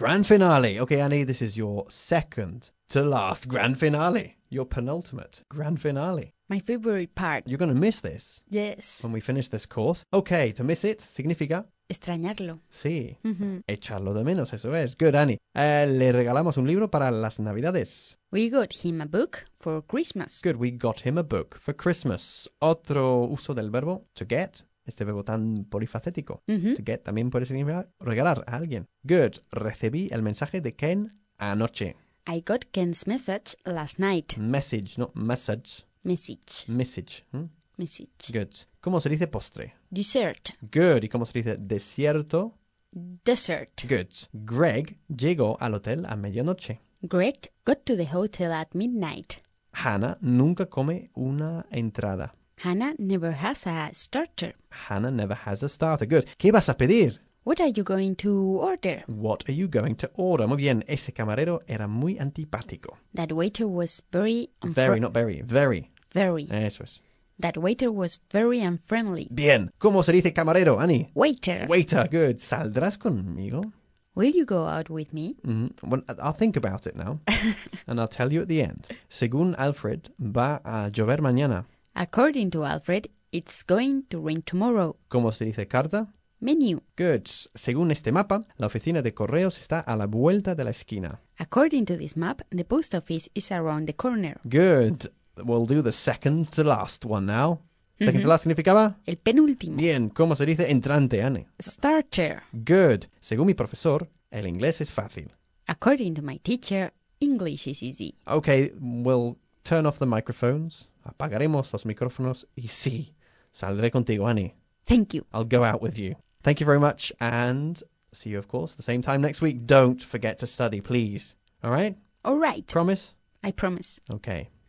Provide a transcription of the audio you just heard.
Grand finale. Okay, Annie, this is your second to last grand finale. Your penultimate grand finale. My favorite part. You're going to miss this Yes. when we finish this course. Okay, to miss it significa... Extrañarlo. Sí, Mhm. echarlo de menos, eso es. Good, Annie. Le regalamos un libro para las Navidades. We got him a book for Christmas. Good, we got him a book for Christmas. Otro uso del verbo to get, este verbo tan polifacético. Mhm. To get también puede significar regalar a alguien. Good, recibí el mensaje de Ken anoche. I got Ken's message last night. Message, no message. Message. Message. Message. Good. ¿Cómo se dice postre? Dessert. Good. ¿Y cómo se dice desierto? Dessert. Good. Greg llegó al hotel a medianoche. Greg got to the hotel at midnight. Hannah nunca come una entrada. Hannah never has a starter. Hannah never has a starter. Good. ¿Qué vas a pedir? What are you going to order? What are you going to order? Muy bien. Ese camarero era muy antipático. That waiter was very Not very. Very. Very. Eso es. That waiter was very unfriendly. Bien. ¿Cómo se dice camarero, Annie? Waiter. Waiter. Good. ¿Saldrás conmigo? Will you go out with me? Well, I'll think about it now. And I'll tell you at the end. Según Alfred, va a llover mañana. According to Alfred, it's going to rain tomorrow. ¿Cómo se dice carta? Menu. Good. Según este mapa, la oficina de correos está a la vuelta de la esquina. According to this map, the post office is around the corner. Good. We'll do the second to last one now. Second to last significaba... El penúltimo. Bien. ¿Cómo se dice entrante, Anne? Starter. Good. Según mi profesor, el inglés es fácil. According to my teacher, English is easy. Okay, we'll turn off the microphones. Apagaremos los micrófonos y sí, saldré contigo, Annie. Thank you. I'll go out with you. Thank you very much, and see you, of course, the same time next week. Don't forget to study, please. All right? All right. Promise? I promise. Okay.